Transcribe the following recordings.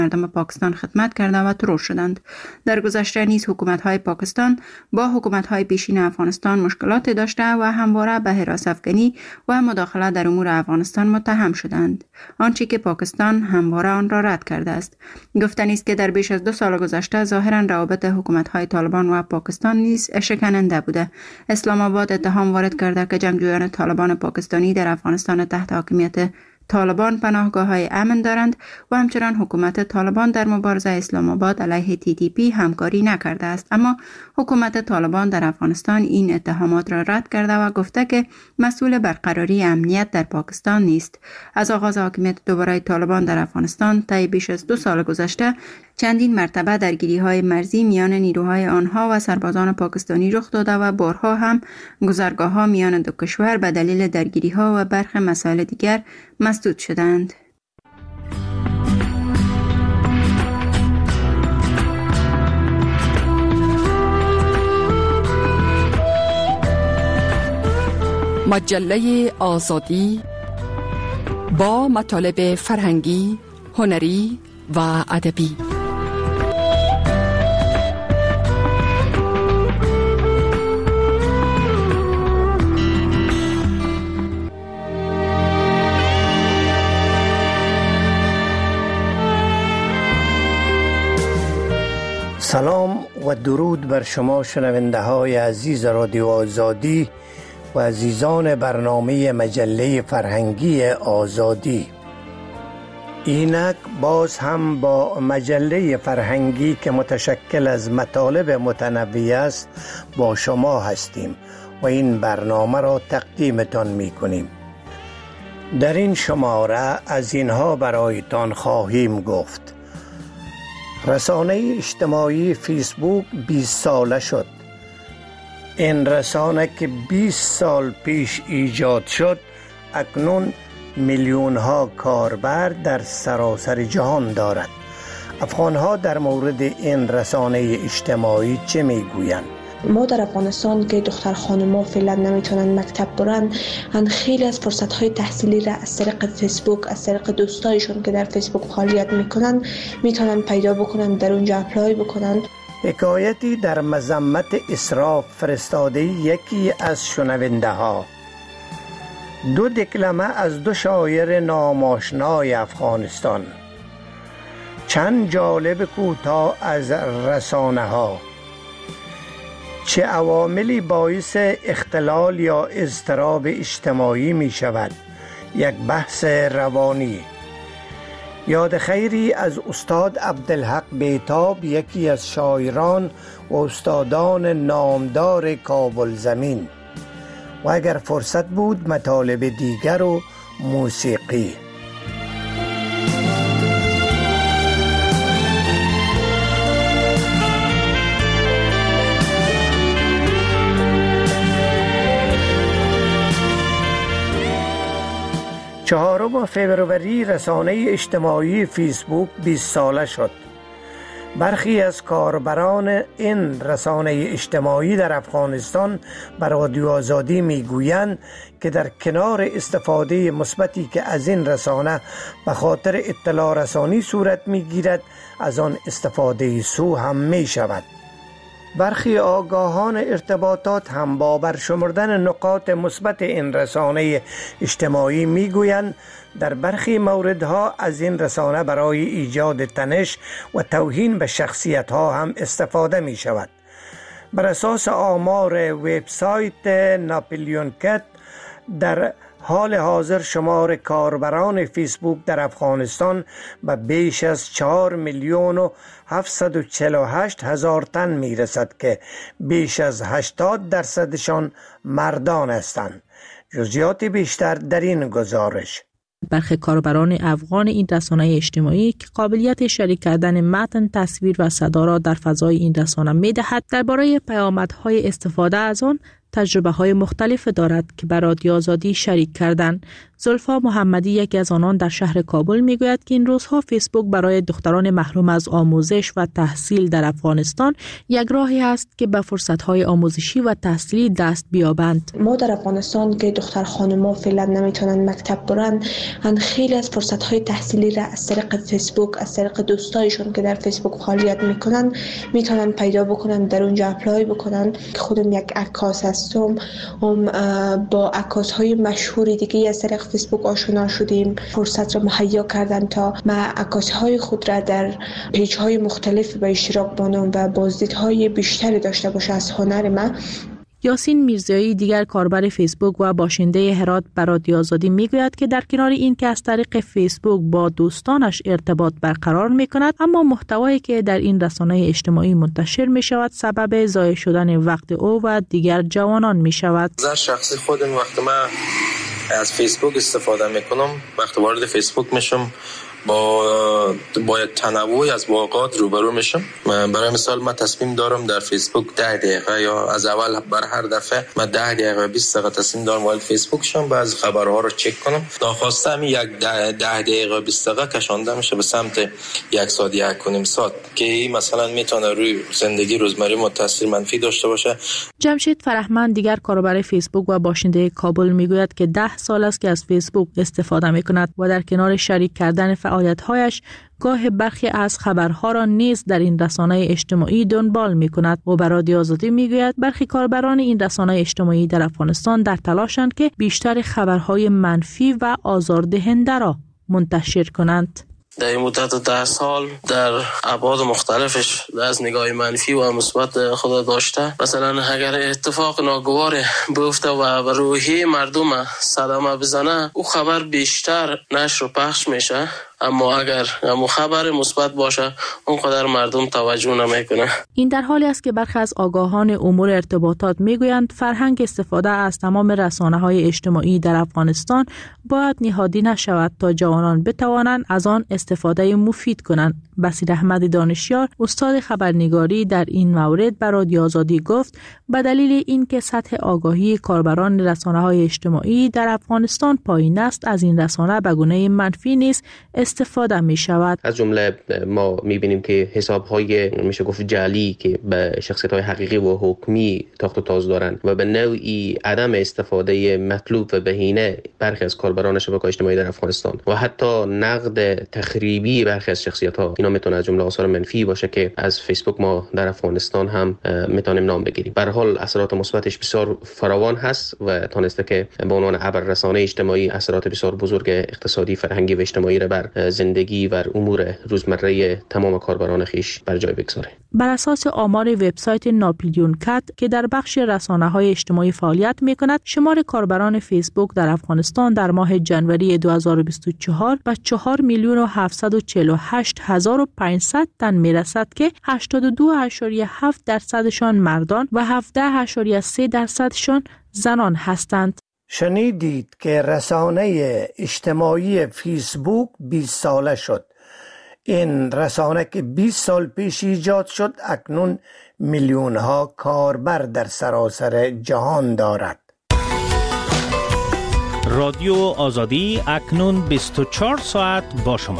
مردم پاکستان خدمت کرده و ترور شدند. در گذشته نیز حکومت‌های پاکستان با حکومت‌های پیشین افغانستان مشکلات داشته و همواره به حراس افغانی و مداخله در امور افغانستان متهم شدند، آنچه که پاکستان همواره آن را رد کرده است. گفتنی است که در بیش از 2 سال گذشته ظاهراً روابط حکومت‌های طالبان و پاکستان نیز شکننده بوده. اسلام آباد اتهام وارد کرده که جنگجویان طالبان پاکستانی در افغانستان تحت حاکمیت طالبان پناهگاه‌های امن دارند و همچنان حکومت طالبان در مبارزه اسلام آباد علیه TTP همکاری نکرده است. اما حکومت طالبان در افغانستان این اتهامات را رد کرده و گفته که مسئول برقراری امنیت در پاکستان نیست. از آغاز حاکمیت دوباره طالبان در افغانستان طی بیش از 2 سال گذشته چندین مرتبه درگیری‌های مرزی میان نیروهای آنها و سربازان پاکستانی رخ داده و بارها هم گذرگاه‌ها میان دو کشور به دلیل درگیری‌ها و برخی مسائل دیگر مسدود شدند. مجله آزادی با مطالب فرهنگی، هنری و ادبی. سلام و درود بر شما شنونده های عزیز رادیو آزادی و عزیزان برنامه مجله فرهنگی آزادی. اینک باز هم با مجله فرهنگی که متشکل از مطالب متنوع است با شما هستیم و این برنامه را تقدیمتان می کنیم. در این شماره از اینها برایتان خواهیم گفت: رسانه اجتماعی فیسبوک 20 ساله شد. این رسانه که 20 سال پیش ایجاد شد اکنون میلیون ها کاربر در سراسر جهان دارد. افغان‌ها در مورد این رسانه اجتماعی چه میگویند؟ ما در افغانستان که دختر خانم‌ها فعلا نمیتونن مکتب برن، خیلی از فرصت‌های تحصیلی را از طریق فیسبوک، از طریق دوستایشون که در فیسبوک فعالیت میکنن میتونن پیدا بکنن، در اونجا اپلای بکنن. حکایتی در مذمت اسراف فرستاده یکی از شنونده ها. 2 دکلمه از 2 شاعر ناماشنای افغانستان. چند جالب کوتاه از رسانه ها. چه عواملی باعث اختلال یا اضطراب اجتماعی می شود؟ یک بحث روانی. یاد خیری از استاد عبدالحق بیتاب، یکی از شاعران و استادان نامدار کابل زمین. و اگر فرصت بود مطالب دیگر و موسیقی. 4 فوریه رسانه اجتماعی فیسبوک 20 ساله شد. برخی از کاربران این رسانه اجتماعی در افغانستان به رادیو آزادی میگویند که در کنار استفاده مثبتی که از این رسانه به خاطر اطلاع رسانی صورت میگیرد، از آن استفاده سو هم می شود. برخی آگاهان ارتباطات هم با برشمردن نقاط مثبت این رسانه اجتماعی میگویند در برخی موردها از این رسانه برای ایجاد تنش و توهین به شخصیت‌ها هم استفاده می شود. بر اساس آمار وبسایت ناپلیون کت، در حال حاضر شمار کاربران فیسبوک در افغانستان به بیش از 4,748,000 تن می رسد که بیش از 80% مردان هستند. جزئیات بیشتر در این گزارش. برخی کاربران افغان این رسانه اجتماعی که قابلیت شریک کردن متن، تصویر و صدا را در فضای این رسانه می‌دهد، درباره پیامدهای استفاده از آن تجربه های مختلف دارد که به رادیو آزادی شریک کردند. زلفا محمدی یکی از آنان در شهر کابل میگوید که این روزها فیسبوک برای دختران محروم از آموزش و تحصیل در افغانستان یک راهی است که به فرصت‌های آموزشی و تحصیلی دست بیابند. ما در افغانستان که دختر خانم‌ها فعلا نمیتونن مکتب برن، خیلی از فرصت‌های تحصیلی را از طریق فیسبوک، از طریق دوستایشون که در فیسبوک فعالیت میکنن میتونن پیدا بکنن، در اونجا اپلای بکنن. خودم یک عکاس هستم، با عکاس‌های مشهور دیگه از طریق فیسبوک آشنا شدیم. فرصت را مهیا کردن تا ما عکاس‌های خود را در پیج‌های مختلف به اشتراک بانم و بازدیدهای بیشتری داشته باشه از هنر ما. یاسین میرزایی دیگر کاربر فیسبوک و باشنده هرات به رادیو آزادی میگوید که در کنار این که از طریق فیسبوک با دوستانش ارتباط برقرار میکند، اما محتوایی که در این رسانه اجتماعی منتشر میشود سبب ضایع شدن وقت او و دیگر جوانان میشود. نظر شخصی خودم وقتی من از فیسبوک استفاده میکنم، وقتی وارد فیسبوک میشم با تنوعی از واقعات روبرو میشم. برای مثال من تصمیم دارم در فیسبوک 10 دقیقه یا از اول بر هر دفعه من 10 دقیقه 20 دقیقه تصمیم دارم وارد فیسبوک شم، بعضی خبرها رو چک کنم. ناخواسته یک 10 دقیقه 20 دقیقه کشانده میشه به سمت 1 ساعت 1.5 ساعت که مثلا میتونه روی زندگی روزمره ما تاثیر منفی داشته باشه. جمشید فرهمند دیگر کاربر فیسبوک و باشنده کابل میگوید که 10 سال است که از فیسبوک استفاده میکند و در کنار شریک کردن فعالیت‌هایش گاه برخی از خبرها را نیز در این رسانه اجتماعی دنبال می‌کند و به رادیو آزادی میگوید برخی کاربران این رسانه اجتماعی در افغانستان در تلاشند که بیشتر خبرهای منفی و آزاردهنده را منتشر کنند. در این مدت 10 سال در ابعاد مختلفش از نگاه منفی و مثبت خود داشته. مثلا اگر اتفاق ناگوار بیفته و به روحیه مردم صدمه بزنه، او خبر بیشتر نشر و پخش میشه، اما اگر خبر مثبت باشه اونقدر مردم توجه نمیکنه. این در حالی است که برخی از آگاهان امور ارتباطات میگویند فرهنگ استفاده از تمام رسانه‌های اجتماعی در افغانستان باید نهادی نشود تا جوانان بتوانند از آن استفاده مفید کنند. بصیر احمد دانشیار استاد خبرنگاری در این مورد به رادیو آزادی گفت به دلیل اینکه سطح آگاهی کاربران رسانه‌های اجتماعی در افغانستان پایین است، از این رسانه به گونه منفی نیز استفاده می شود. از جمله ما می بینیم که حساب‌های میشه گفت جعلی که به شخصیت‌های حقیقی و حکمی تاخت و تاز دارند و به نوعی عدم استفاده مطلوب و بهینه برخی از کاربران شبکه‌های اجتماعی در افغانستان و حتی نقد تخریبی برخی از شخصیت‌ها، اینا میتونه از جمله آثار منفی باشه که از فیسبوک ما در افغانستان هم میتونیم نام بگیریم. به هر حال اثرات مثبتش بسیار فراوان هست و تونسته که به عنوان ابر رسانه اجتماعی اثرات بسیار بزرگ اقتصادی، فرهنگی و اجتماعی را بر زندگی و امور روزمره تمام کاربران خیش بر جای بگذاره. بر اساس آمار وبسایت ناپلیون کات که در بخش رسانه‌های اجتماعی فعالیت می‌کند، شمار کاربران فیسبوک در افغانستان در ماه ژانویه 2024 به 4,748,500 تن میرسد که 82.7% مردان و 17.3% زنان هستند. شنیدید که رسانه اجتماعی فیسبوک 20 ساله شد. این رسانه که 20 سال پیش ایجاد شد اکنون میلیون ها کاربر در سراسر جهان دارد. رادیو آزادی اکنون 24 ساعت با شما.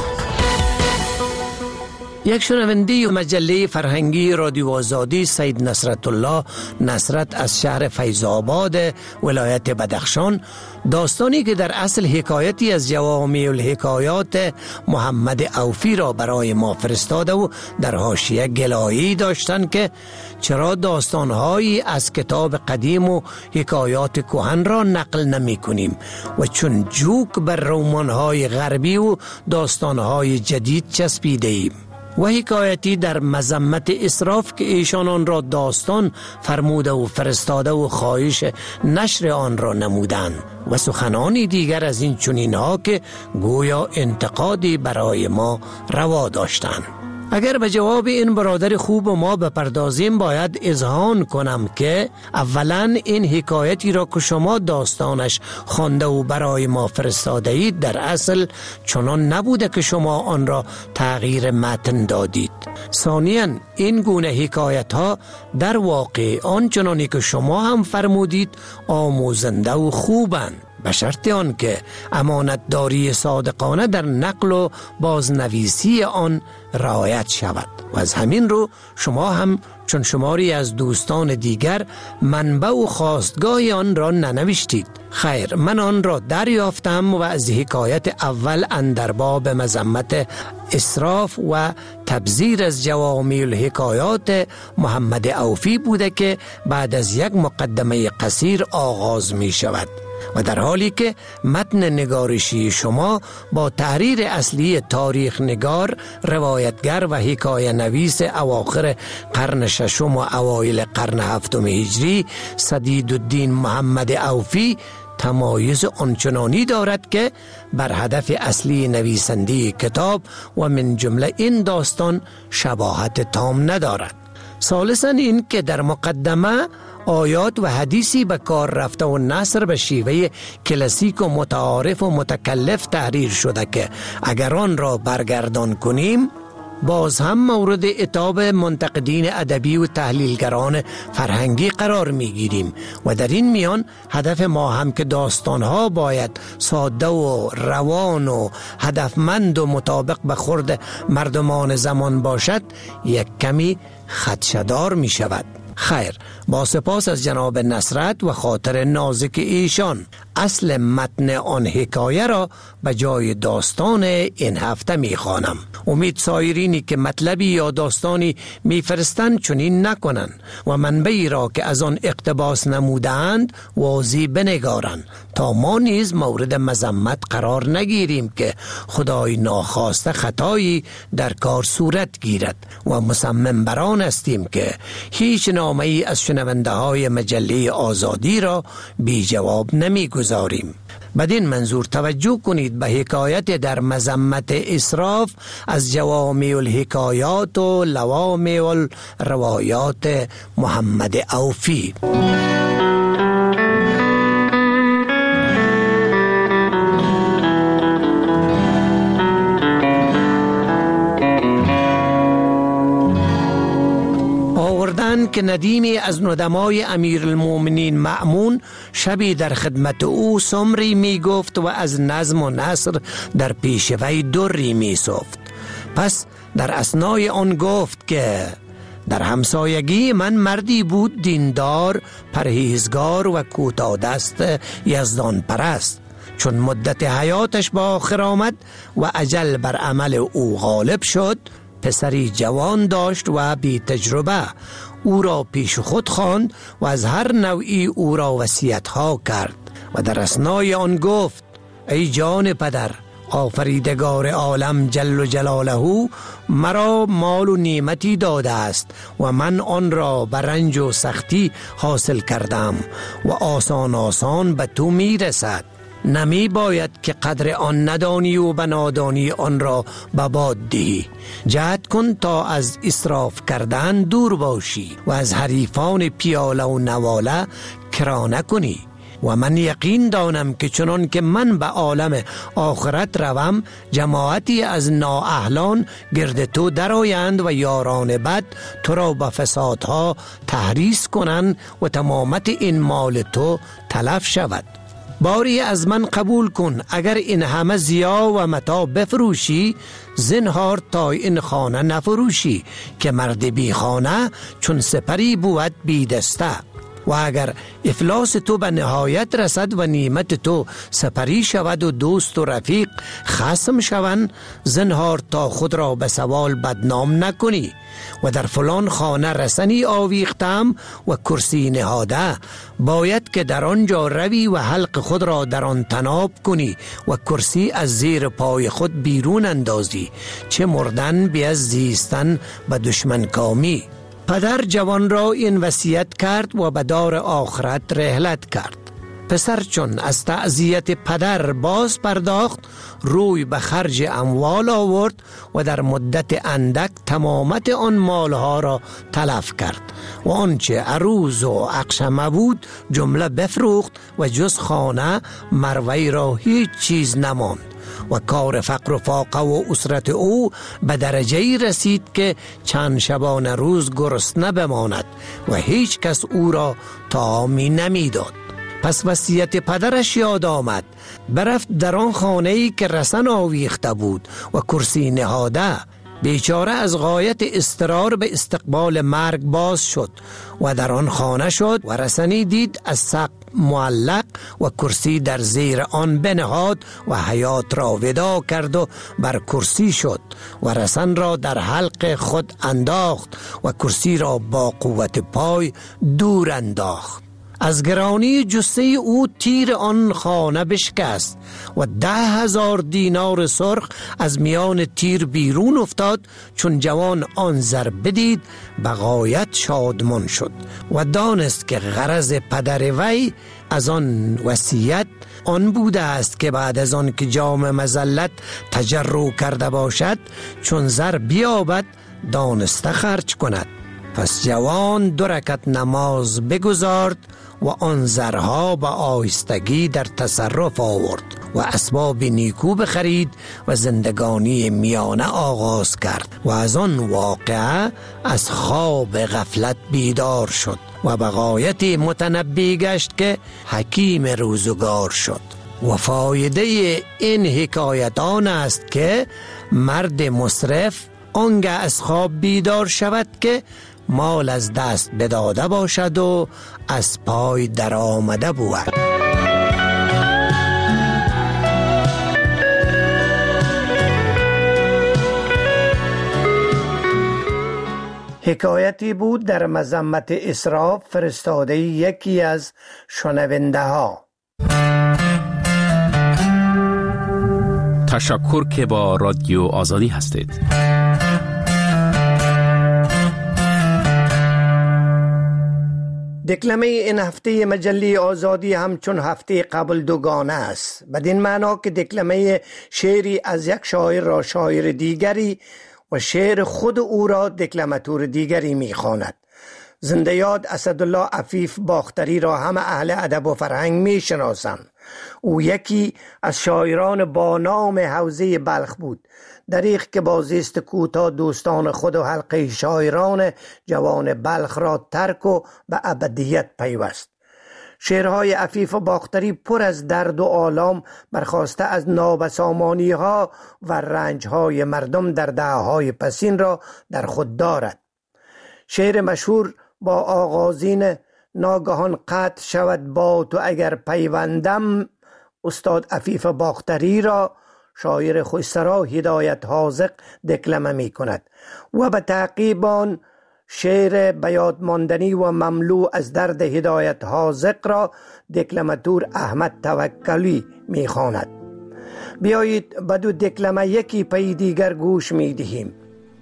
یک شنونده مجله فرهنگی رادیو آزادی سید نصرت الله نصرت از شهر فیض آباد ولایت بدخشان داستانی که در اصل حکایتی از جوامع الحکایات محمد اوفی را برای ما فرستاده و در حاشیه گلایی داشتند که چرا داستانهایی از کتاب قدیم و حکایات کهن را نقل نمی کنیم و چون جوک بر رمان‌های غربی و داستانهای جدید چسبیده ایم. و حکایتی در مذمت اسراف که ایشان آن را داستان فرموده و فرستاده و خواهش نشر آن را نمودند و سخنانی دیگر از این چنین ها که گویا انتقادی برای ما روا داشتند. اگر به جواب این برادر خوب ما بپردازیم، باید اذعان کنم که اولا این حکایتی را که شما داستانش خوانده و برای ما فرستاده اید در اصل چنان نبوده که شما آن را تغییر متن دادید. ثانیاً این گونه حکایت ها در واقع آنچنانی که شما هم فرمودید آموزنده و خوبند، به شرط آن که امانتداری صادقانه در نقل و بازنویسی آن رعایت شود. و از همین رو شما هم چون شماری از دوستان دیگر منبع و خواستگاه آن را ننوشتید. خیر، من آن را دریافتم و از حکایت اول اندر باب مذمت اسراف و تبذیر از جوامع الحکایات محمد اوفی بوده که بعد از یک مقدمه قصیر آغاز می شود و در حالی که متن نگارشی شما با تحریر اصلی تاریخ نگار، روایتگر و حکایه نویس اواخر قرن ششم و اوایل قرن هفتم هجری سدیدالدین محمد اوفی تمایز آنچنانی دارد که بر هدف اصلی نویسنده کتاب و من جمله این داستان شباهت تام ندارد. ثالثاً این که در مقدمه آیات و حدیثی به کار رفته و نثر به شیوه کلاسیک و متعارف و متکلف تحریر شده که اگر آن را برگردان کنیم باز هم مورد عتاب منتقدین ادبی و تحلیلگران فرهنگی قرار میگیریم و در این میان هدف ما هم که داستانها باید ساده و روان و هدفمند و مطابق به خورد مردمان زمان باشد یک کمی خدشه‌دار می شود. خیر، با سپاس از جناب نصرت و خاطر نازک ایشان، اصل متن آن حکایه را به جای داستان این هفته می خوانم. امید سایرینی که مطلبی یا داستانی می فرستند چنین نکنند و منبعی را که از آن اقتباس نمودند واضح بنگارند تا ما نیز مورد مذمت قرار نگیریم که خدای ناخواسته خطایی در کار صورت گیرد و مصمم بران هستیم که هیچ نامه‌ای از شنونده های مجله آزادی را بی جواب نمی گذاریم. بدین منظور توجه کنید به حکایت در مذمت اسراف از جوامع الحکایات و لوامع الروایات محمد اوفی. که ندیمی از ندمای امیرالمومنین مأمون شبی در خدمت او سمری می گفت و از نظم و نثر در پیش وی دری می سفت. پس در اثنای آن گفت که در همسایگی من مردی بود دیندار، پرهیزگار و کوتاه‌دست یزدان پرست. چون مدت حیاتش با آخر آمد و اجل بر عمل او غالب شد، پسری جوان داشت و بی تجربه. او را پیش خود خواند و از هر نوعی او را وصیت‌ها کرد و در اثنای آن گفت: ای جان پدر، آفریدگار عالم جل جلاله مرا مال و نعمتی داده است و من آن را به رنج و سختی حاصل کردم و آسان آسان به تو می رسد. نمی باید که قدر آن ندانی و به نادانی آن را به باد دهی. جهد کن تا از اسراف کردن دور باشی و از حریفان پیاله و نواله کرانه کنی. و من یقین دانم که چنان که من به عالم آخرت روم، جماعتی از نااهلان گرد تو درآیند و یاران بد تو را به فسادها تحریص کنند و تمامت این مال تو تلف شود. باری از من قبول کن، اگر این همه ضیاع و متاع بفروشی، زنهار تا این خانه نفروشی که مرد بی خانه چون سپری بود بی دسته. و اگر افلاس تو به نهایت رسد و نعمت تو سپری شود و دوست و رفیق خصم شوند، زنهار تا خود را به سوال بدنام نکنی. و در فلان خانه رسنی آویختم و کرسی نهاده، باید که در آنجا روی و حلق خود را در آن تناب کنی و کرسی از زیر پای خود بیرون اندازی، چه مردن بی از زیستن به دشمن کامی. پدر جوان را این وصیت کرد و به دار آخرت رحلت کرد. پسر چون از تعزیت پدر باز پرداخت، روی به خرج اموال آورد و در مدت اندک تمامت آن مالها را تلف کرد و آنچه عروض و اقشمه بود جمله بفروخت و جز خانه مروی را هیچ چیز نماند و کار فقر و فاقه و اسرت او به درجه‌ای رسید که چند شبانه روز گرسنه بماند و هیچ کس او را طعامی نمیداد. پس وصیت پدرش یاد آمد، برفت در آن خانه‌ای که رسن آویخته بود و کرسی نهاده. بیچاره از غایت اضطرار به استقبال مرگ باز شد و در آن خانه شد و رسنی دید از سقف معلق و کرسی در زیر آن بنهاد و حیات را ودا کرد و بر کرسی شد و رسن را در حلق خود انداخت و کرسی را با قوت پای دور انداخت. از گرانی جثه او تیر آن خانه بشکست و 10,000 دینار سرخ از میان تیر بیرون افتاد. چون جوان آن ضربه دید به غایت شادمان شد و دانست که غرض پدر وی از آن وصیت آن بوده است که بعد از آن که جام مذلت تجرع کرده باشد، چون زر بیابد دانسته خرج کند. پس جوان 2 رکعت نماز بگزارد و آن زرها به آهستگی در تصرف آورد و اسباب نیکو بخرید و زندگانی میانه آغاز کرد و از آن واقعه از خواب غفلت بیدار شد و به غایت متنبی گشت که حکیم روزگار شد. و فایده این حکایتان است که مرد مسرف آنگه از خواب بیدار شود که مال از دست بداده باشد و از پای در آمده بود. حکایتی بود در مذمت اسراف فرستاده یکی از شنونده ها. تشکر که با رادیو آزادی هستید. دکلمه این هفته مجله آزادی همچون هفته قبل دوگانه است، بدین معنا که دکلمه شعری از یک شاعر را شاعر دیگری و شعر خود او را دکلماتور دیگری می‌خواند. زنده یاد اسدالله عفیف باختری را همه اهل ادب و فرهنگ می‌شناسند. او یکی از شاعران با نام حوزه بلخ بود، دریغ که با زیست کوتاه دوستان خود و حلقه شاعران جوان بلخ را ترک و به ابدیت پیوست. شعرهای عفیف باختری پر از درد و آلام برخاسته از نابسامانی ها و رنج های مردم در دهه‌های پسین را در خود دارد. شعر مشهور با آغازین ناگهان قطع شود با تو اگر پیوندم استاد عفیف باختری را شاعر خوشسرا هدایت حاذق دکلمه می کند و به تعقیب آن شعر بیاد ماندنی و مملو از درد هدایت حاذق را دکلماتور احمد توکلی می خواند. بیایید به 2 دکلمه یکی پی دیگر گوش می دهیم.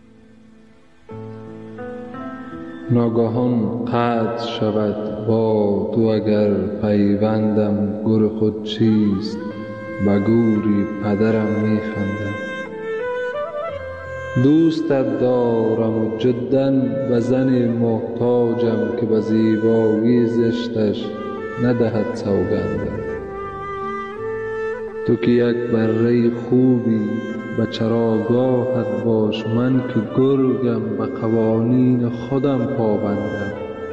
ناگهان قطع شود با تو اگر پیوندم گر خود چیست به گوری پدرم میخندم. دوستت دارم و جدا به زن محتاجم که به زیبایی زشتش ندهد سوگندم. تو که یک بره خوبی به چراگاهت باش، من که گرگم به قوانین خودم پابندم.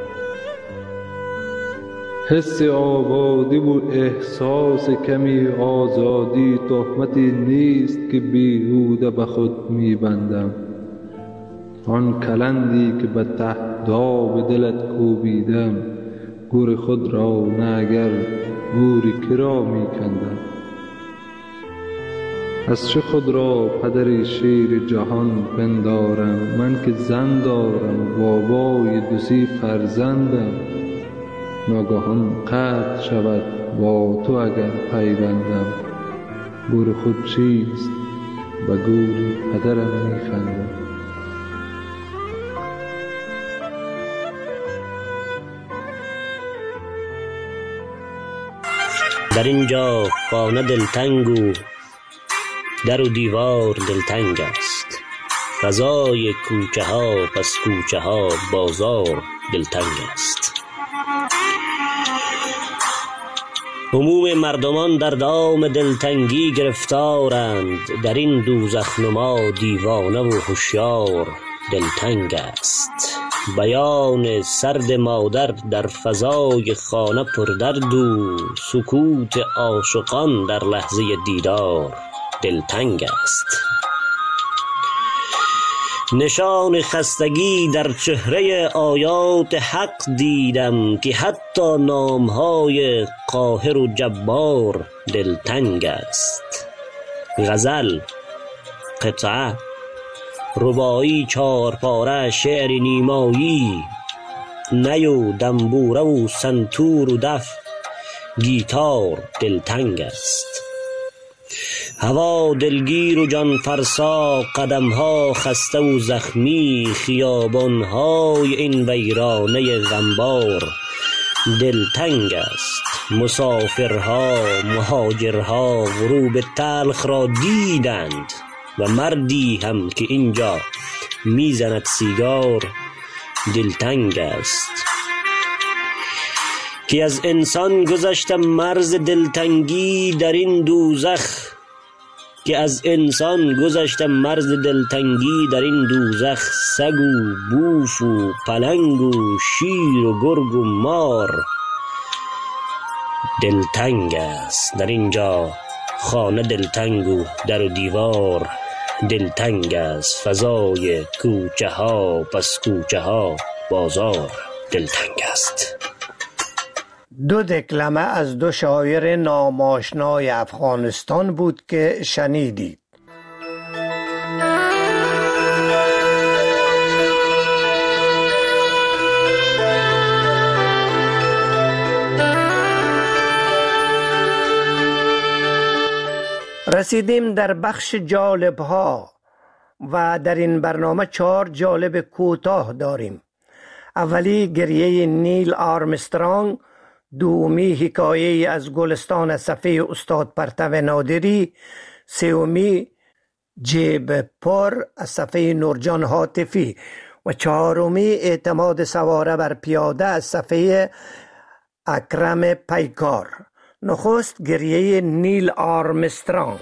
حس آبادی و احساس کمی آزادی تهمتی نیست که بیهوده به خود میبندم. آن کلندی که به تهداب دلت کوبیدم، گور خود را نه اگر گوری کرا میکندم. از چه خود را پدر شیر جهان پندارم، من که زن دارم و بابای 2 فرزندم. ناگهان قطع شود با تو اگر پیوندم، گور خود چیست به گوری پدرم میخندم. در اینجا خانه دلتنگ و در و دیوار دلتنگ است. فضای کوچه ها پس کوچه ها بازار دلتنگ است. عموم مردمان در دام دلتنگی گرفتارند. در این دوزخ نما دیوانه و هوشیار دلتنگ است. بیان سرد مادر در فضای خانه پردرد و سکوت عاشقان در لحظه دیدار دلتنگ است. نشان خستگی در چهره آیات حق دیدم که حتی نامهای قاهر و جبار دلتنگ است. غزل، قطعه، رباعی، چارپاره، شعر نیمایی، نی و دنبوره و سنتور و دف، گیتار دلتنگ است. هوا دلگیر و جان فرسا، قدمها خسته و زخمی، خیابانهای این ویرانه غمبار دلتنگ است. مسافرها، مهاجرها غروب تلخ را دیدند و مردی هم که اینجا میزند سیگار دلتنگ است. که از انسان گذشته مرز دلتنگی در این دوزخ، که از انسان گذشته مرز دلتنگی در این دوزخ، سگ و بوف و پلنگ و شیر و گرگ و مار دلتنگ است. در اینجا خانه دلتنگ و در و دیوار دلتنگ است. فضای کوچه ها پس کوچه ها بازار دلتنگ است. دو دکلمه از دو شاعر ناماشنای افغانستان بود که شنیدید. رسیدیم در بخش جالب ها و در این برنامه 4 جالب کوتاه داریم. اولی گریه نیل آرمسترانگ، دومی حکایه از گلستان صفحه استاد پرتو نادری، سومی جیب پر از صفحه نورجان حاطفی و چهارمی اعتماد سواره بر پیاده از صفحه اکرم پیکار. نخست گریه نیل آرمسترانگ.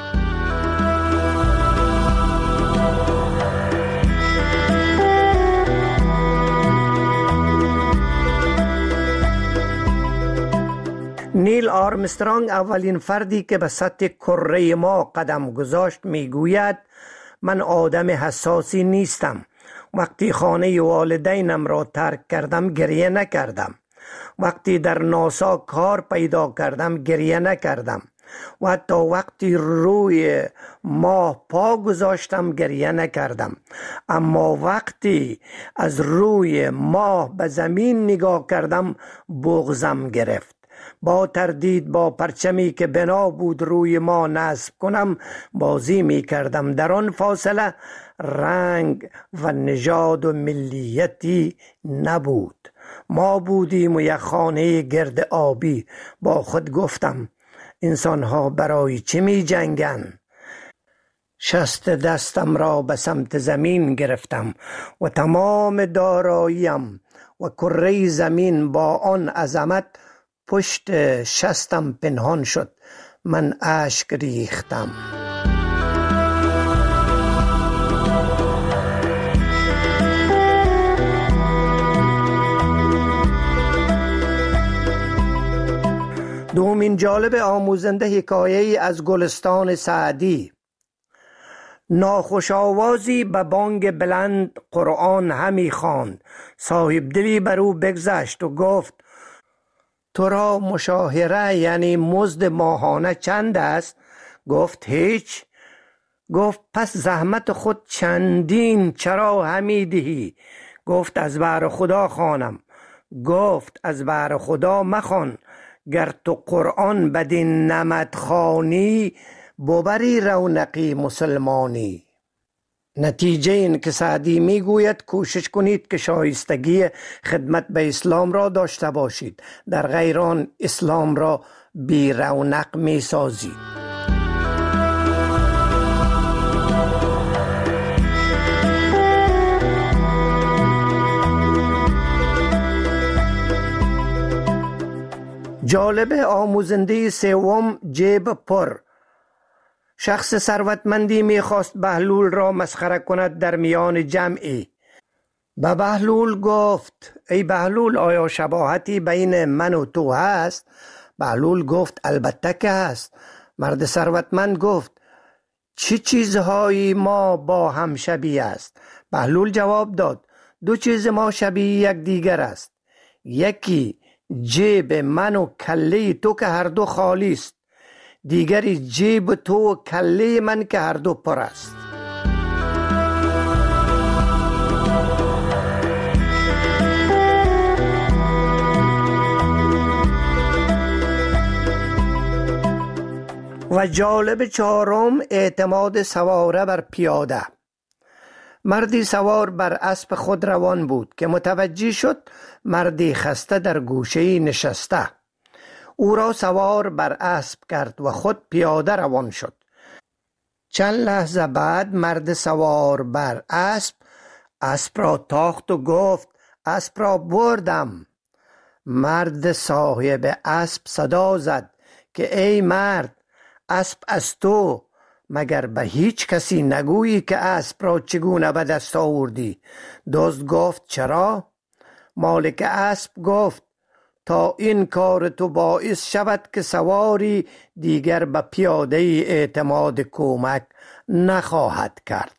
نیل آرمسترانگ اولین فردی که به سطح کره ما قدم گذاشت میگوید من آدم حساسی نیستم. وقتی خانه والدینم را ترک کردم گریه نکردم. وقتی در ناسا کار پیدا کردم گریه نکردم. و حتی وقتی روی ماه پا گذاشتم گریه نکردم. اما وقتی از روی ماه به زمین نگاه کردم بغضم گرفت. با تردید با پرچمی که بنا بود روی ما نصب کنم بازی می کردم. در آن فاصله رنگ و نژاد و ملیتی نبود. ما بودیم و یک خانه گرد آبی. با خود گفتم انسان ها برای چه می جنگن؟ شست دستم را به سمت زمین گرفتم و تمام داراییم و کره زمین با آن عظمت پشت شستم پنهان شد. من اشک ریختم. دومین جالب آموزنده حکایه‌ای از گلستان سعدی. ناخوش آوازی به بانگ بلند قرآن همی خواند. صاحب دلی بر او بگذشت و گفت تو را مشاهره یعنی مزد ماهانه چند است؟ گفت هیچ. گفت پس زحمت خود چندین چرا همی دهی؟ گفت از بهر خدا خوانم. گفت از بهر خدا مخوان. گر تو قرآن بدین نمط خوانی ببری رونقی مسلمانی. نتیجه این که سعدی میگوید کوشش کنید که شایستگی خدمت به اسلام را داشته باشید، در غیر آن اسلام را بی رونق می سازید. جالب آموزنده سوم جیب پر. شخص ثروتمندی میخواست بهلول را مسخره کند در میان جمعی. به بهلول گفت ای بهلول آیا شباهتی بین من و تو هست؟ بهلول گفت البته که هست. مرد ثروتمند گفت چه چیزهایی ما با هم شبیه است؟ بهلول جواب داد دو چیز ما شبیه یک دیگر است. یکی جیب من و کله تو که هر دو خالی است، دیگری جیب تو و کله من که هر دو پر است. و جالب چهارم اعتماد سواره بر پیاده. مردی سوار بر اسب خود روان بود که متوجه شد مردی خسته در گوشه‌ای نشسته. او را سوار بر اسب کرد و خود پیاده روان شد. چند لحظه بعد مرد سوار بر اسب را تاخت و گفت اسب را بردم. مرد صاحب اسب صدا زد که ای مرد، اسب از تو، مگر به هیچ کسی نگویی که اسب را چگونه به دست آوردی؟ دزد گفت چرا؟ مالک اسب گفت تا این کار تو باعث شود که سواری دیگر به پیاده اعتماد کمک نخواهد کرد.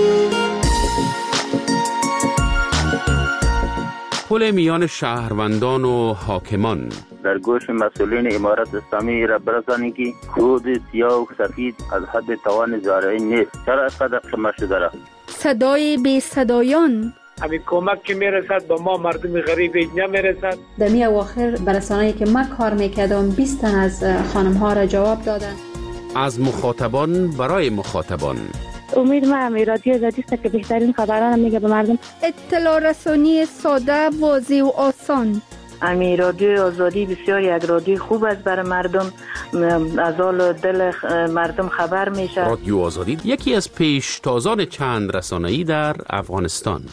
پل میان شهروندان و حاکمان. در گوش مسئولین امارت اسلامی را برسانید که کود سیاه و سفید از حد توان زارعی نیست. چرا اینقدر قمه شده را؟ صدای بی صدایان. همین کمک که میرسد به ما مردم غریب نمیرسد. در می اواخر برسانه‌ای که من کار میکردم 20 تن از خانم ها را جواب دادن. از مخاطبان برای مخاطبان. امید ما هم رادیو آزادی است که بهترین خبران میگه به مردم. اطلاع رسانی ساده، واضح و آسان. امی رادیو آزادی بسیار یک رادیو خوب است برای مردم، از حال دل مردم خبر میشه. رادیو آزادی یکی از پیشتازان چند رسانه‌ای در افغانستان.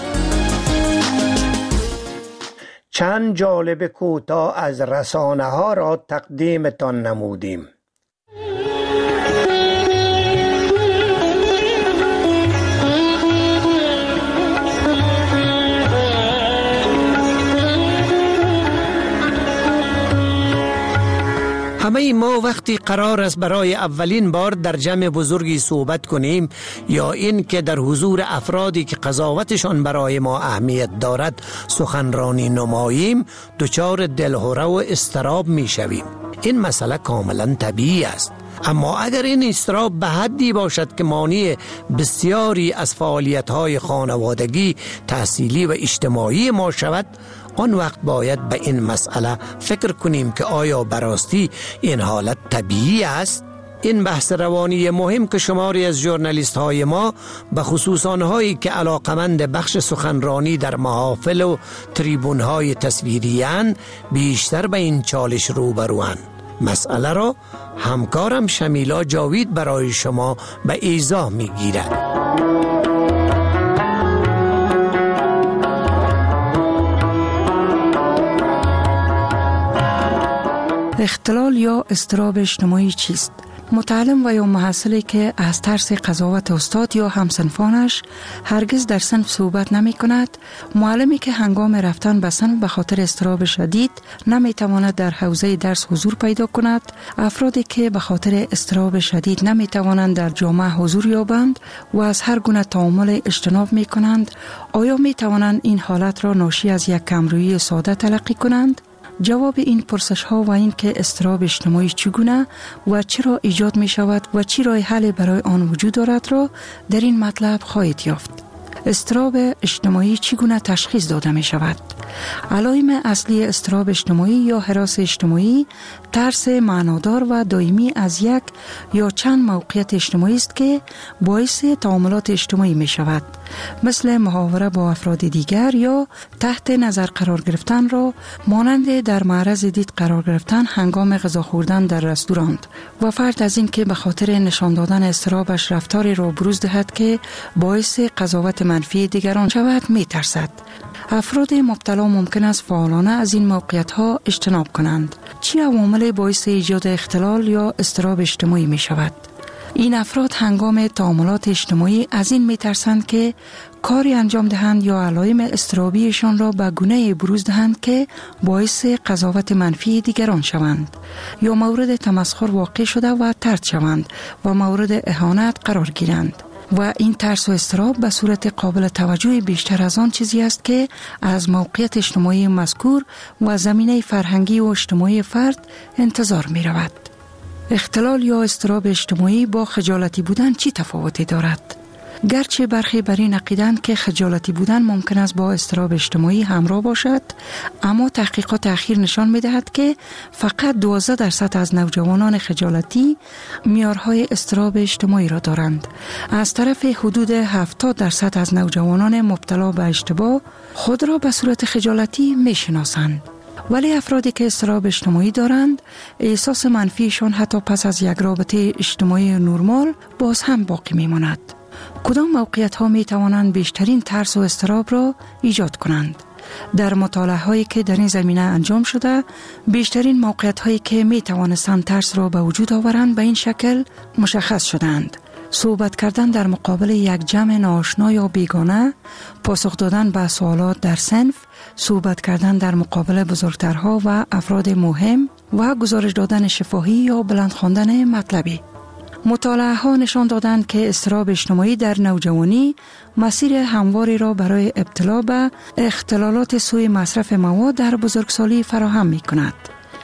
چند جالب کوتاه از رسانه ها را تقدیمتان نمودیم. همه ما وقتی قرار است برای اولین بار در جمع بزرگی صحبت کنیم یا این که در حضور افرادی که قضاوتشان برای ما اهمیت دارد سخنرانی نماییم، دچار دلهره و اضطراب می شویم. این مسئله کاملا طبیعی است. اما اگر این اضطراب به حدی باشد که مانع بسیاری از فعالیت‌های خانوادگی، تحصیلی و اجتماعی ما شود، آن وقت باید به این مسئله فکر کنیم که آیا براستی این حالت طبیعی است؟ این بحث روانی مهم که شماری از ژورنالیست های ما به خصوص آنهایی که علاقمند بخش سخنرانی در محافل و تریبون های تصویری اند بیشتر به این چالش روبروند. مسئله را همکارم شمیلا جاوید برای شما به ایضاح میگیرد. اختلال یا اضطراب اجتماعی چیست؟ متعلم و یا محصلی که از ترس قضاوت استاد یا همسنفانش هرگز در صنف صحبت نمی کند، معلمی که هنگام رفتن به صنف به خاطر اضطراب شدید نمی تواند در حوزه درس حضور پیدا کند، افرادی که به خاطر اضطراب شدید نمی توانند در جامعه حضور یابند و از هر گونه تعامل اجتناب می کنند، آیا می توانند این حالت را ناشی از یک کمرویی ساده تلقی کنند؟ جواب این پرسش ها و این که اضطراب اجتماعی چگونه و چرا ایجاد می شود و چی راه حل برای آن وجود دارد را در این مطلب خواهید یافت. اضطراب اجتماعی چگونه تشخیص داده می شود؟ علائم اصلی اضطراب اجتماعی یا هراس اجتماعی ترس معنادار و دائمی از یک یا چند موقعیت اجتماعی است که باعث تعاملات اجتماعی می شود مثل محاوره با افراد دیگر یا تحت نظر قرار گرفتن را مانند در معرض دید قرار گرفتن هنگام غذا خوردن در رستوران و فرد از این که به خاطر نشان دادن اضطرابش رفتاری را بروز دهد که باعث قضاوت منفی دیگران شود می ترسد. افراد مبتلا ممکن است فعالانه از این موقعیت‌ها اجتناب کنند. چه عواملی باعث ایجاد اختلال یا اضطراب اجتماعی می شود؟ این افراد هنگام تعاملات اجتماعی از این می ترسند که کاری انجام دهند یا علائم اضطرابیشان را به گونه‌ای بروز دهند که باعث قضاوت منفی دیگران شوند یا مورد تمسخر واقع شده و طرد شوند و مورد اهانت قرار گیرند. و این ترس و اضطراب به صورت قابل توجه بیشتر از آن چیزی است که از موقعیت اجتماعی مذکور و زمینه فرهنگی و اجتماعی فرد انتظار می رود. اختلال یا اضطراب اجتماعی با خجالتی بودن چی تفاوتی دارد؟ گرچه برخی بر این عقیدند که خجالتی بودن ممکن است با اضطراب اجتماعی همراه باشد، اما تحقیقات اخیر نشان می‌دهد که فقط 12% از نوجوانان خجالتی معیارهای اضطراب اجتماعی را دارند. از طرف حدود 70% از نوجوانان مبتلا به اشتباه خود را به صورت خجالتی می‌شناسند. ولی افرادی که اضطراب اجتماعی دارند، احساس منفیشان حتی پس از یک رابطه اجتماعی نرمال باز هم باقی می‌ماند. کدام موقعیت ها می توانند بیشترین ترس و اضطراب را ایجاد کنند؟ در مطالعه هایی که در این زمینه انجام شده، بیشترین موقعیت هایی که می توانستند ترس را به وجود آورند به این شکل مشخص شدند: صحبت کردن در مقابل یک جمع ناآشنا یا بیگانه، پاسخ دادن به سوالات در صنف، صحبت کردن در مقابل بزرگترها و افراد مهم و گزارش دادن شفاهی یا بلند خواندن مطلبی. مطالعه ها نشان دادند که اضطراب اجتماعی در نوجوانی مسیر همواری را برای ابتلا به اختلالات سوء مصرف مواد در بزرگسالی فراهم می کند.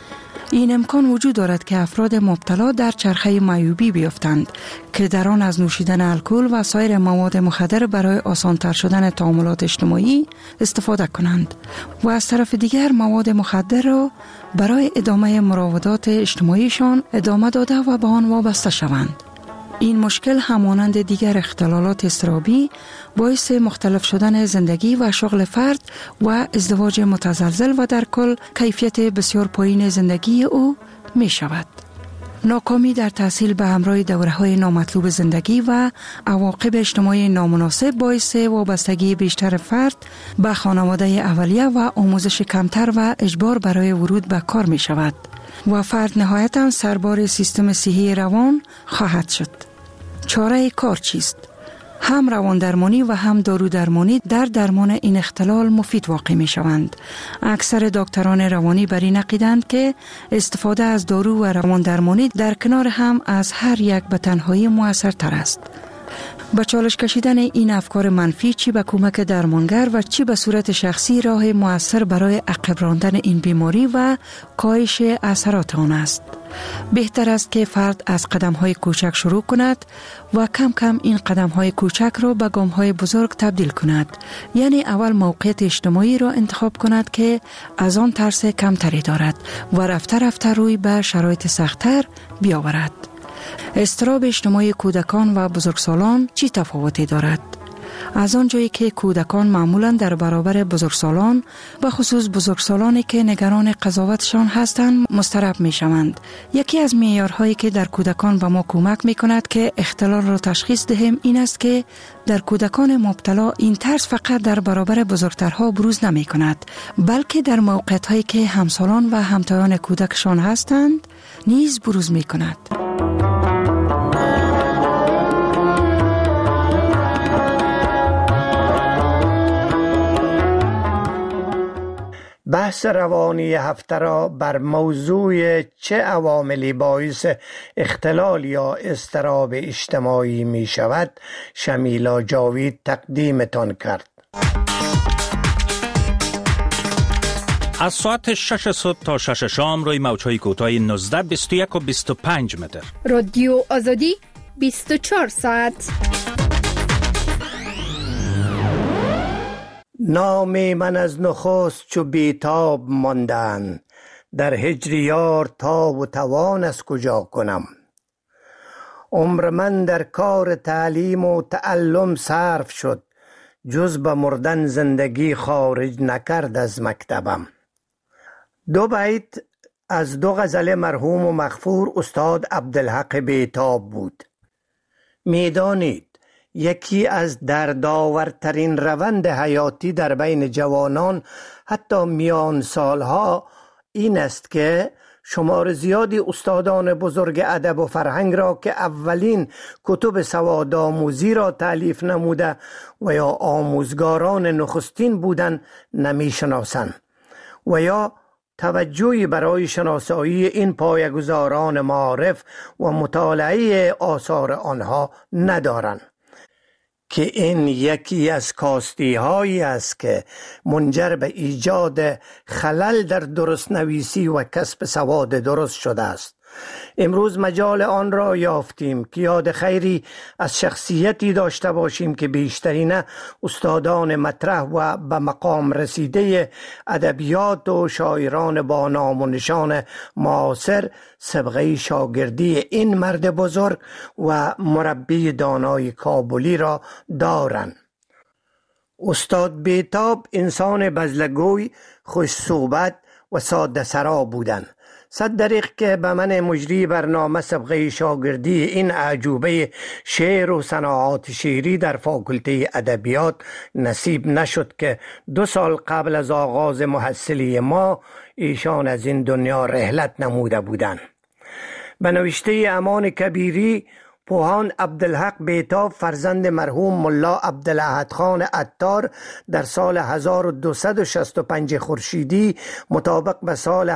این امکان وجود دارد که افراد مبتلا در چرخه معیوبی بیفتند که در آن از نوشیدن الکل و سایر مواد مخدر برای آسان‌تر شدن تعاملات اجتماعی استفاده کنند و از طرف دیگر مواد مخدر را برای ادامه مراودات اجتماعیشان ادامه داده و به آن وابسته شوند. این مشکل همانند دیگر اختلالات اضطرابی باعث مختلف شدن زندگی و شغل فرد و ازدواج متزلزل و در کل کیفیت بسیار پایین زندگی او می شود. ناکامی در تحصیل به همراه دوره‌های نامطلوب زندگی و عواقب اجتماعی نامناسب باعث وابستگی بیشتر فرد به خانواده اولیه و آموزش کمتر و اجبار برای ورود به کار می شود و فرد نهایتاً سربار سیستم صحی روان خواهد شد. چاره کار چیست؟ هم روان درمانی و هم دارو درمانی در درمان این اختلال مفید واقع می شوند. اکثر دکتران روانی بر این عقیدند که استفاده از دارو و روان درمانی در کنار هم از هر یک به تنهایی مؤثرتر است. با چالش کشیدن این افکار منفی چی به کمک درمانگر و چی به صورت شخصی راه مؤثر برای عقب راندن این بیماری و کاهش اثرات آن است. بهتر است که فرد از قدم‌های کوچک شروع کند و کم کم این قدم‌های کوچک را به گام‌های بزرگ تبدیل کند. یعنی اول موقعیت اجتماعی را انتخاب کند که از آن ترس کمتری دارد و رفته رفته روی به شرایط سخت‌تر بیاورد. اضطراب اجتماعی کودکان و بزرگسالان چی تفاوتی دارد؟ از آنجایی که کودکان معمولاً در برابر بزرگسالان، به خصوص بزرگسالانی که نگران قضاوتشان هستند، مضطرب می شوند. یکی از معیارهایی که در کودکان به ما کمک می کند که اختلال را تشخیص دهیم این است که در کودکان مبتلا این ترس فقط در برابر بزرگترها بروز نمی کند، بلکه در موقعیت‌هایی که همسالان و همتایان کودکشان هستند نیز بروز می کند. بحث روانی هفته را بر موضوع چه عواملی باعث اختلال یا اضطراب اجتماعی می شود شمیلا جاوید تقدیمتان کرد. از ساعت 6 صبح تا 6 شام روی موج‌های کوتاه 19، 21 و 25 متر. رادیو آزادی 24 ساعت. نام من از نخست چو بیتاب ماندن، در هجر یار تاب و توان از کجا کنم. عمر من در کار تعلیم و تعلم صرف شد، جز به مردن زندگی خارج نکرد از مکتبم. 2 بیت از 2 غزل مرحوم و مغفور استاد عبدالحق بیتاب بود. میدانید یکی از دردآورترین روند حیاتی در بین جوانان حتی میان سالها این است که شمار زیادی استادان بزرگ ادب و فرهنگ را که اولین کتب سوادآموزی را تألیف نموده و یا آموزگاران نخستین بودند نمی‌شناسند و یا توجهی برای شناسایی این پایه‌گذاران معارف و مطالعه آثار آنها ندارند که این یکی از کاستی هایی است که منجر به ایجاد خلل در درست نویسی و کسب سواد درست شده است. امروز مجال آن را یافتیم که یاد خیری از شخصیتی داشته باشیم که بیشترین استادان مطرح و به مقام رسیده ادبیات و شاعران با نام و نشان معاصر سابقه شاگردی این مرد بزرگ و مربی دانای کابلی را دارند. استاد بیتاب انسان بزلگوی، خوش صحبت و ساده سرا بودند. 100 دقیقه که به من مجری برنامه سابقه شاگردی این اعجوبه شعر و صناعات شعری در فاکولته ادبیات نصیب نشد که 2 سال قبل از آغاز محصلی ما ایشان از این دنیا رحلت نموده بودند. به نوشته امان کبیری پوهان عبدالحق بیتاب فرزند مرحوم ملا عبدالاحد خان عطار در سال 1265 خورشیدی مطابق به سال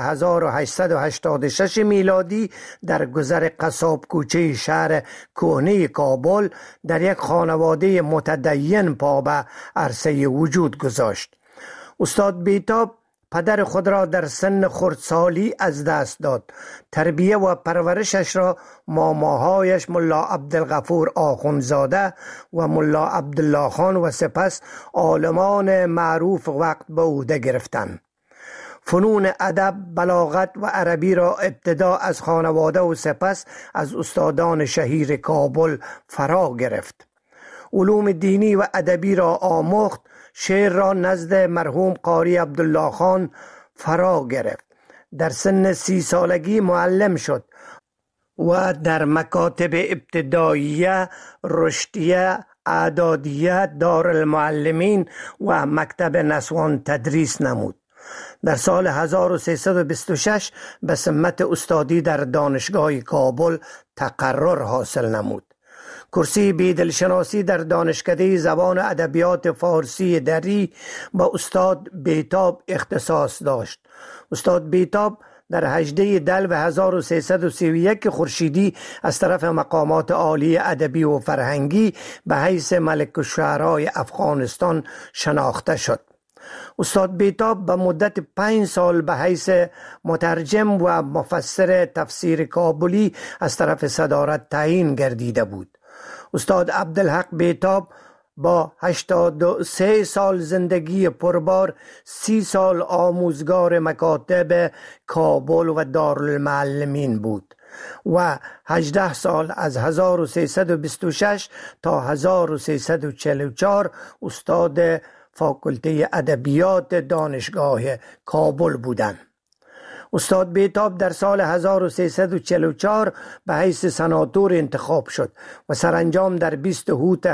1886 میلادی در گذر قصاب کوچه شهر کهنه کابل در یک خانواده متدین پا به عرصه وجود گذاشت. استاد بیتاب پدر خود را در سن خردسالی از دست داد. تربیه و پرورشش را ماماهایش ملا عبدالغفور آخوندزاده و ملا عبدالله خان و سپس عالمان معروف وقت به عهده گرفتند. فنون ادب، بلاغت و عربی را ابتدا از خانواده و سپس از استادان شهیر کابل فرا گرفت. علوم دینی و ادبی را آموخت. شعر را نزد مرحوم قاری عبدالله خان فرا گرفت. در سن 30 سالگی معلم شد و در مکاتب ابتداییه، رشدیه، اعدادیه، دارالمعلمین و مکتب نسوان تدریس نمود. در سال 1326 به سمت استادی در دانشگاه کابل تقرر حاصل نمود. کرسی بیدلشناسی در دانشکده زبان ادبیات فارسی دری با استاد بیتاب اختصاص داشت. استاد بیتاب در 18 دلو 1331 خورشیدی از طرف مقامات عالی ادبی و فرهنگی به حیث ملک الشعرای افغانستان شناخته شد. استاد بیتاب به مدت 5 سال به حیث مترجم و مفسر تفسیر کابلی از طرف صدارت تعیین گردیده بود. استاد عبدالحق بیتاب با 83 سال زندگی پربار 30 سال آموزگار مکاتب کابل و دارالمعلمین بود و 18 سال از 1326 تا 1344 استاد فاکولته ادبیات دانشگاه کابل بودند. استاد بیتاب در سال 1344 به حیث سناتور انتخاب شد و سرانجام در 20 اوت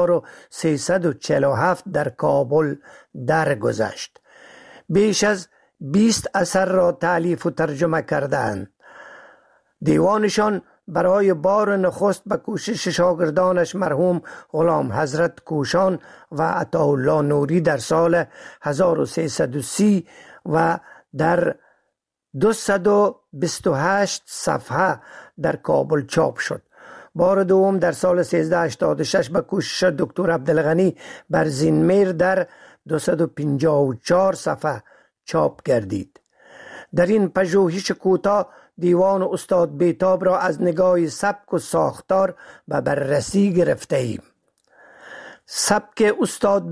1347 در کابل درگذشت. بیش از 20 اثر را تألیف و ترجمه کردند. دیوانشان برای بار نخست به کوشش شاگردانش مرحوم غلام حضرت کوشان و عطاالله نوری در سال 1330 و در 228 صفحه در کابل چاپ شد. بار دوم در سال 1386 به کوشش دکتر عبدالغنی برزینمیر در 254 صفحه چاپ گردید. در این پژوهش کوتاه دیوان استاد بیتاب را از نگاه سبک و ساختار به بررسی گرفته ایم. سبک استاد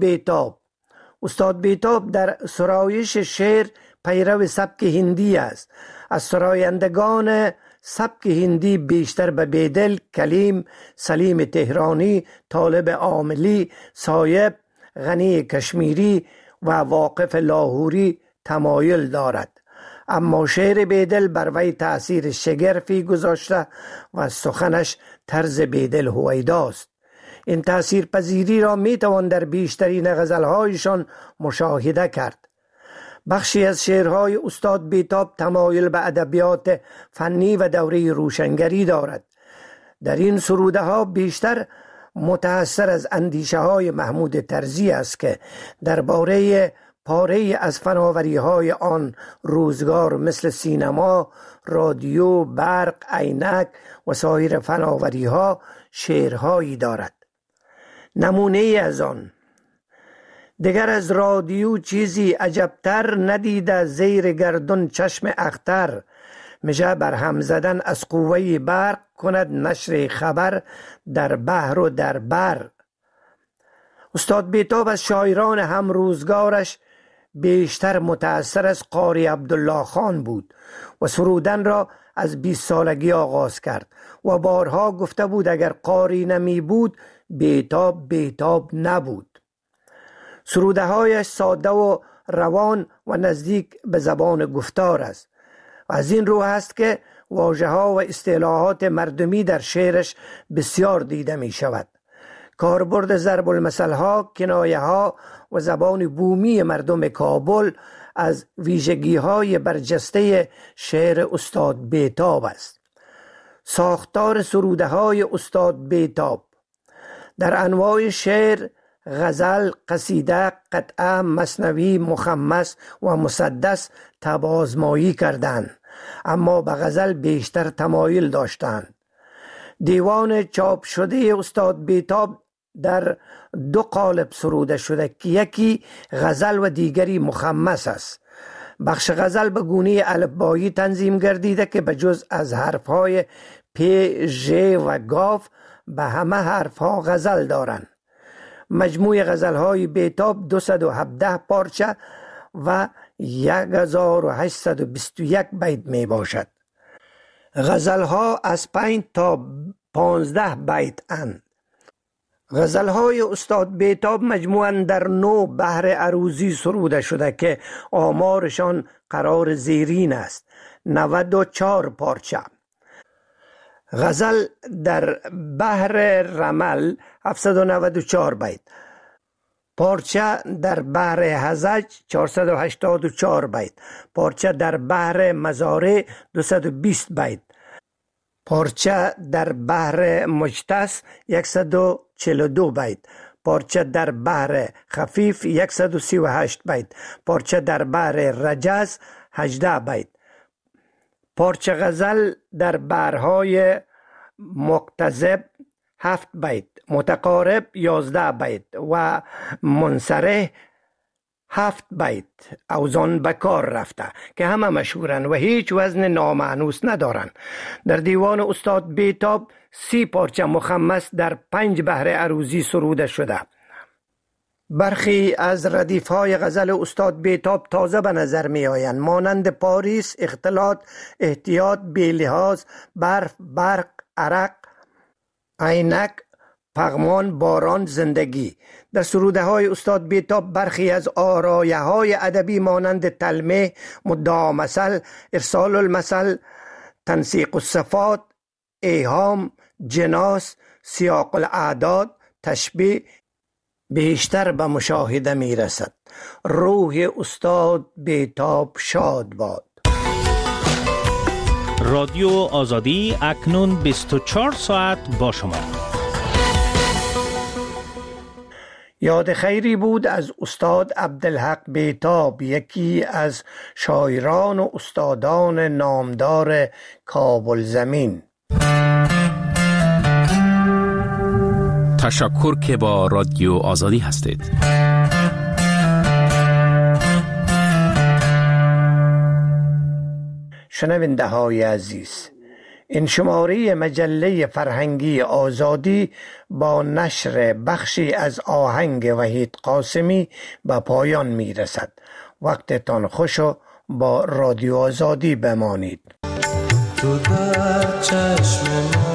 بیتاب در سرایش شعر پیرو سبک هندی است. از سرایندگان سبک هندی بیشتر به بیدل، کلیم، سلیم تهرانی، طالب عاملی، صایب، غنی کشمیری و واقف لاهوری تمایل دارد، اما شعر بیدل بر وی تأثیر شگرفی گذاشته و سخنش طرز بیدل هویداست. این تأثیر پذیری را می توان در بیشترین غزلهایشان مشاهده کرد. بخشی از شعرهای استاد بیتاب تمایل به ادبیات فنی و دوره روشنگری دارد. در این سروده ها بیشتر متأثر از اندیشه های محمود طرزی است که درباره پاره از فناوری های آن روزگار مثل سینما، رادیو، برق، عینک و سایر فناوری ها شعرهایی دارد. نمونه از آن: دگر از رادیو چیزی عجبتر، ندیده زیر گردون چشم اختر، میشه بر هم زدن از قوه برق، کند نشر خبر در بحر و در بر. استاد بیتاب از شاعران هم روزگارش بیشتر متأثر از قاری عبدالله خان بود و سرودن را از 20 سالگی آغاز کرد و بارها گفته بود اگر قاری نمی بود بیتاب نبود. سروده هایش ساده و روان و نزدیک به زبان گفتار است و از این رو است که واژه ها و اصطلاحات مردمی در شعرش بسیار دیده می شود. کاربرد ضرب المثل ها، کنایه ها و زبان بومی مردم کابل از ویژگی های برجسته شعر استاد بیتاب است. ساختار سروده های استاد بیتاب در انواع شعر، غزل، قصیده، قطعه، مثنوی، مخمس و مسدس طبع-آزمایی کردند، اما به غزل بیشتر تمایل داشتند. دیوان چاپ شده استاد بیتاب در 2 قالب سروده شده که یکی غزل و دیگری مخمس است. بخش غزل به گونه الفبایی تنظیم گردیده که به جز از حرفهای پ، ژ و گاف به همه حرفها غزل دارند. مجموع غزلهای بیتاب 217 پارچه و 1821 بیت می باشد. غزلها از 5 تا 15 بیت اند. غزلهای استاد بیتاب مجموعاً در 9 بحر عروضی سروده شده که آمارشان قرار زیرین است. 94 پارچه. غزل در بحر رمل 794 بیت، پارچه در بحر هزج 484 بیت، پارچه در بحر مزارع 220 بیت، پارچه در بحر مجتس 142 بیت، پارچه در بحر خفیف 138 بیت، پارچه در بحر رجز 18 بیت. پارچه غزل در بحرهای مقتضب 7 بیت، متقارب 11 بیت و منصرح 7 بیت اوزان به کار رفته که همه مشهورن و هیچ وزن نامانوس ندارن. در دیوان استاد بیتاب 30 پارچه مخمس در 5 بحر عروضی سروده شده. برخی از ردیف‌های غزل استاد بیتاب تازه به نظر می آیند، مانند پاریس، اختلاط، احتیاط، بی‌لحاظ، برف، برق، عرق، عینک، پغمان، باران، زندگی. در سروده های استاد بیتاب برخی از آرایه های ادبی مانند تلمح، مدعا مثل، ارسال المثل، تنسیق الصفات، ایهام، جناس، سیاق الاعداد، تشبیه بیشتر به مشاهده می رسد. روح استاد بیتاب شاد باد. رادیو آزادی اکنون 24 ساعت با شما. یاد خیری بود از استاد عبدالحق بیتاب، یکی از شاعران و استادان نامدار کابل زمین. تشکر که با رادیو آزادی هستید. شنونده های عزیز، این شماره مجله فرهنگی آزادی با نشر بخشی از آهنگ وحید قاسمی به پایان می رسد. وقتتان خوش و با رادیو آزادی بمانید. تو در چشم